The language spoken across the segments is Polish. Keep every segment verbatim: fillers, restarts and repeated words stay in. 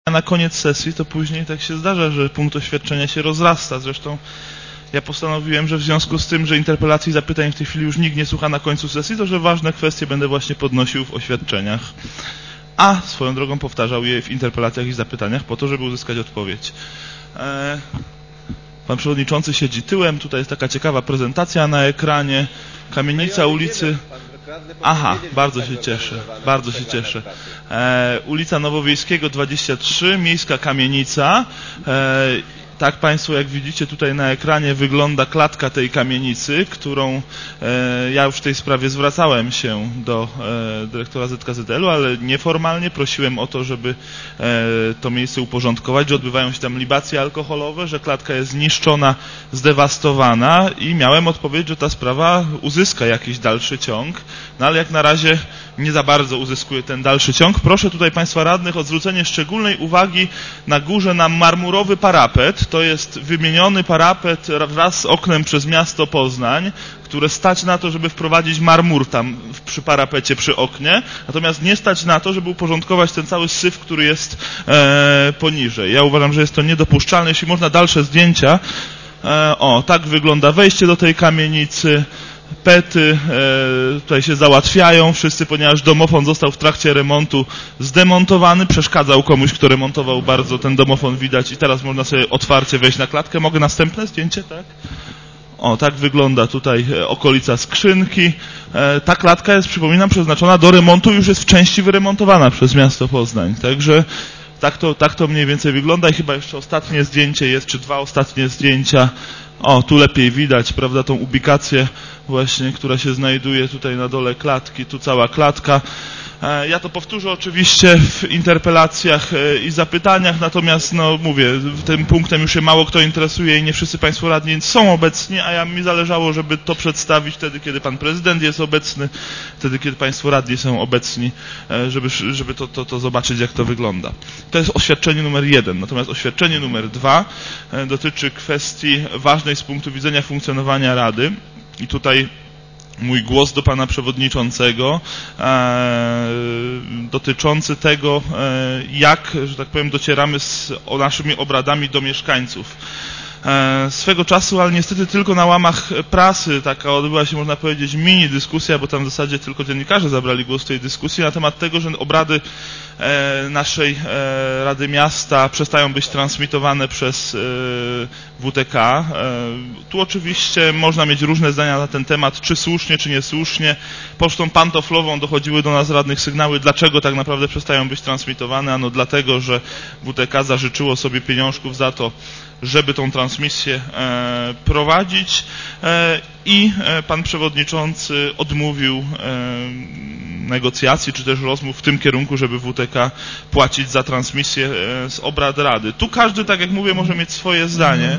na koniec sesji, to później tak się zdarza, że punkt oświadczenia się rozrasta. Zresztą ja postanowiłem, że w związku z tym, że interpelacji i zapytań w tej chwili już nikt nie słucha na końcu sesji, to że ważne kwestie będę właśnie podnosił w oświadczeniach, a swoją drogą powtarzał je w interpelacjach i zapytaniach po to, żeby uzyskać odpowiedź. Pan przewodniczący siedzi tyłem, tutaj jest taka ciekawa prezentacja na ekranie. Kamienica ulicy... Aha, bardzo się cieszę, bardzo się cieszę. E, ulica Nowowiejskiego dwadzieścia trzy, miejska kamienica. E, tak Państwo, jak widzicie tutaj na ekranie, wygląda klatka tej kamienicy, którą e, ja już w tej sprawie zwracałem się do e, dyrektora Z K Z L u, ale nieformalnie prosiłem o to, żeby e, to miejsce uporządkować, że odbywają się tam libacje alkoholowe, że klatka jest zniszczona, zdewastowana i miałem odpowiedź, że ta sprawa uzyska jakiś dalszy ciąg, no ale jak na razie nie za bardzo uzyskuje ten dalszy ciąg. Proszę tutaj Państwa radnych o zwrócenie szczególnej uwagi na górze na marmurowy parapet. To jest wymieniony parapet wraz z oknem przez miasto Poznań, które stać na to, żeby wprowadzić marmur tam przy parapecie, przy oknie, natomiast nie stać na to, żeby uporządkować ten cały syf, który jest e, poniżej. Ja uważam, że jest to niedopuszczalne. Jeśli można dalsze zdjęcia. E, o, tak wygląda wejście do tej kamienicy. Pety e, tutaj się załatwiają wszyscy, ponieważ domofon został w trakcie remontu zdemontowany, przeszkadzał komuś, kto remontował bardzo ten domofon, widać, i teraz można sobie otwarcie wejść na klatkę. Mogę następne zdjęcie, tak? O, tak wygląda tutaj okolica skrzynki. E, ta klatka jest, przypominam, przeznaczona do remontu, już jest w części wyremontowana przez miasto Poznań, także tak to, tak to mniej więcej wygląda i chyba jeszcze ostatnie zdjęcie jest, czy dwa ostatnie zdjęcia. O, tu lepiej widać, prawda, tą ubikację właśnie, która się znajduje tutaj na dole klatki, tu cała klatka. Ja to powtórzę oczywiście w interpelacjach i zapytaniach, natomiast no mówię, tym punktem już się mało kto interesuje i nie wszyscy Państwo radni są obecni, a ja mi zależało, żeby to przedstawić wtedy, kiedy Pan Prezydent jest obecny, wtedy, kiedy Państwo radni są obecni, żeby, żeby to, to, to zobaczyć, jak to wygląda. To jest oświadczenie numer jeden, natomiast oświadczenie numer dwa dotyczy kwestii ważnej z punktu widzenia funkcjonowania Rady i tutaj mój głos do Pana Przewodniczącego e, dotyczący tego, e, jak, że tak powiem, docieramy z o naszymi obradami do mieszkańców. E, swego czasu, ale niestety tylko na łamach prasy, taka odbyła się, można powiedzieć, mini dyskusja, bo tam w zasadzie tylko dziennikarze zabrali głos w tej dyskusji na temat tego, że obrady e, naszej e, Rady Miasta przestają być transmitowane przez e, W T K. E, tu oczywiście można mieć różne zdania na ten temat, czy słusznie, czy niesłusznie. Pocztą pantoflową dochodziły do nas radnych sygnały, dlaczego tak naprawdę przestają być transmitowane. Ano dlatego, że W T K zażyczyło sobie pieniążków za to, żeby tą transmisję e, prowadzić e, i e, Pan Przewodniczący odmówił e, negocjacji czy też rozmów w tym kierunku, żeby W T K płacić za transmisję e, z obrad Rady. Tu każdy, tak jak mówię, może mieć swoje zdanie.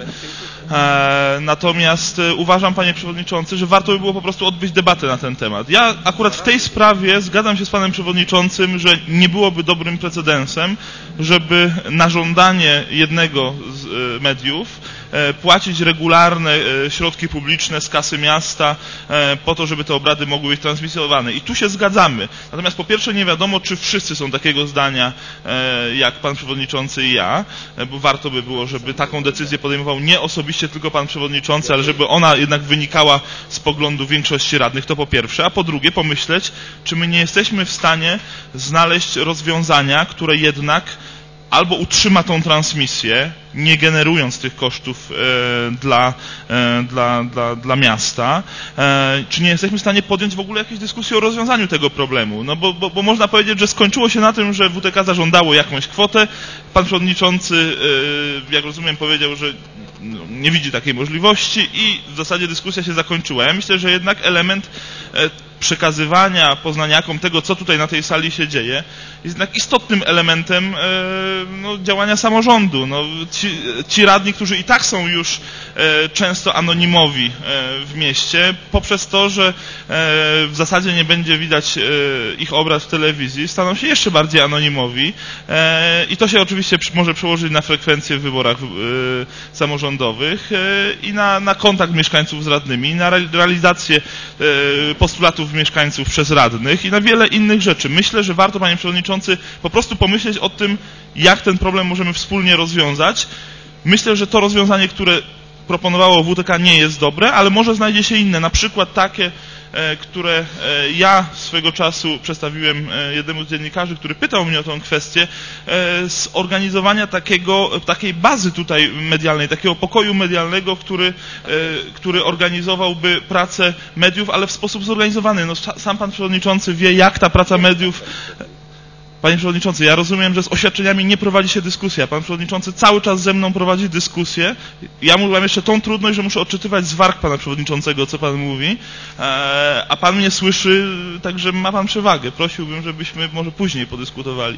E, natomiast e, uważam, Panie Przewodniczący, że warto by było po prostu odbyć debatę na ten temat. Ja akurat w tej sprawie zgadzam się z Panem Przewodniczącym, że nie byłoby dobrym precedensem, żeby na żądanie jednego z e, mediów e, płacić regularne e, środki publiczne z kasy miasta e, po to, żeby te obrady mogły być transmitowane. I tu się zgadzamy. Natomiast po pierwsze nie wiadomo, czy wszyscy są takiego zdania e, jak Pan Przewodniczący i ja, e, bo warto by było, żeby taką decyzję podejmował nie osobiście tylko Pan Przewodniczący, ale żeby ona jednak wynikała z poglądu większości radnych, to po pierwsze, a po drugie pomyśleć, czy my nie jesteśmy w stanie znaleźć rozwiązania, które jednak albo utrzyma tą transmisję, nie generując tych kosztów e, dla, e, dla, dla, dla miasta, e, czy nie jesteśmy w stanie podjąć w ogóle jakiejś dyskusji o rozwiązaniu tego problemu. No bo, bo, bo można powiedzieć, że skończyło się na tym, że W T K zażądało jakąś kwotę. Pan Przewodniczący, e, jak rozumiem, powiedział, że no, nie widzi takiej możliwości i w zasadzie dyskusja się zakończyła. Ja myślę, że jednak element e, przekazywania poznaniakom tego, co tutaj na tej sali się dzieje, jest jednak istotnym elementem e, no, działania samorządu. No, ci, ci radni, którzy i tak są już e, często anonimowi e, w mieście, poprzez to, że e, w zasadzie nie będzie widać e, ich obrad w telewizji, staną się jeszcze bardziej anonimowi e, i to się oczywiście przy, może przełożyć na frekwencję w wyborach e, samorządowych e, i na, na kontakt mieszkańców z radnymi, na realizację e, postulatów głosów mieszkańców przez radnych i na wiele innych rzeczy. Myślę, że warto, panie przewodniczący, po prostu pomyśleć o tym, jak ten problem możemy wspólnie rozwiązać. Myślę, że to rozwiązanie, które proponowało W T K, nie jest dobre, ale może znajdzie się inne, na przykład takie, które ja swego czasu przedstawiłem jednemu z dziennikarzy, który pytał mnie o tę kwestię, zorganizowania takiego, takiej bazy tutaj medialnej, takiego pokoju medialnego, który, który organizowałby pracę mediów, ale w sposób zorganizowany. No, sam pan przewodniczący wie, jak ta praca mediów... Panie przewodniczący, ja rozumiem, że z oświadczeniami nie prowadzi się dyskusja. Pan przewodniczący cały czas ze mną prowadzi dyskusję. Ja mu mam jeszcze tą trudność, że muszę odczytywać z warg pana przewodniczącego, co pan mówi, a pan mnie słyszy, także ma pan przewagę. Prosiłbym, żebyśmy może później podyskutowali.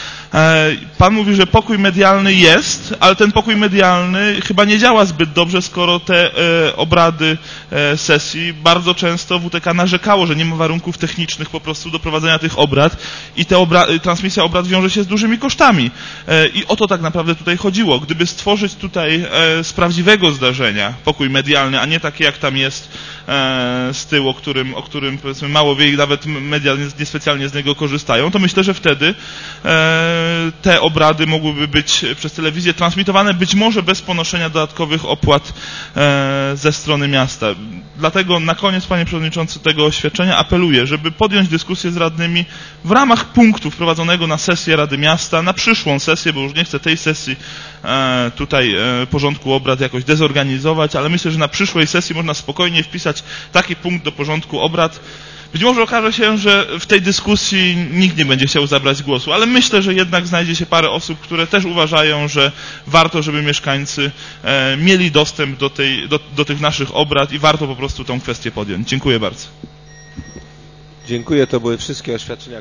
Pan mówi, że pokój medialny jest, ale ten pokój medialny chyba nie działa zbyt dobrze, skoro te obrady sesji bardzo często W T K narzekało, że nie ma warunków technicznych po prostu do prowadzenia tych obrad i te obrady, transmisja obrad wiąże się z dużymi kosztami. I o to tak naprawdę tutaj chodziło. Gdyby stworzyć tutaj z prawdziwego zdarzenia pokój medialny, a nie taki jak tam jest z tyłu, o którym, o którym powiedzmy mało wie i nawet media niespecjalnie z niego korzystają, to myślę, że wtedy te obrady mogłyby być przez telewizję transmitowane, być może bez ponoszenia dodatkowych opłat ze strony miasta. Dlatego na koniec, panie przewodniczący, tego oświadczenia apeluję, żeby podjąć dyskusję z radnymi w ramach punktu wprowadzonego na sesję Rady Miasta, na przyszłą sesję, bo już nie chcę tej sesji tutaj porządku obrad jakoś dezorganizować, ale myślę, że na przyszłej sesji można spokojnie wpisać taki punkt do porządku obrad. Być może okaże się, że w tej dyskusji nikt nie będzie chciał zabrać głosu, ale myślę, że jednak znajdzie się parę osób, które też uważają, że warto, żeby mieszkańcy mieli dostęp do, tej, do, do tych naszych obrad i warto po prostu tą kwestię podjąć. Dziękuję bardzo. Dziękuję, to były wszystkie oświadczenia.